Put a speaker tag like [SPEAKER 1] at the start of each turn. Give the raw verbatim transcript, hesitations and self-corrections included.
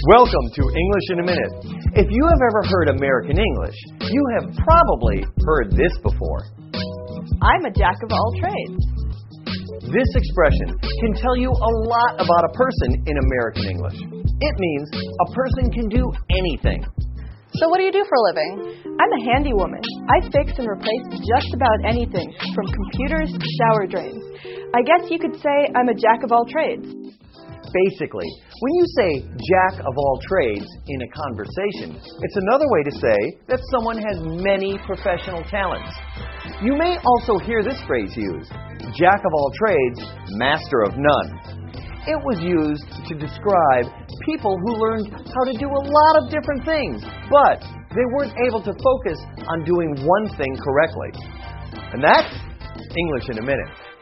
[SPEAKER 1] Welcome to English in a Minute. If you have ever heard American English, you have probably heard this before.
[SPEAKER 2] I'm a jack of all trades.
[SPEAKER 1] This expression can tell you a lot about a person in American English. It means a person can do anything.
[SPEAKER 2] So what do you do for a living? I'm a handy woman. I fix and replace just about anything, from computers to shower drains. I guess you could say I'm a jack of all trades.
[SPEAKER 1] Basically, when you say jack of all trades in a conversation, it's another way to say that someone has many professional talents. You may also hear this phrase used, jack of all trades, master of none. It was used to describe people who learned how to do a lot of different things, but they weren't able to focus on doing one thing correctly. And that's English in a Minute.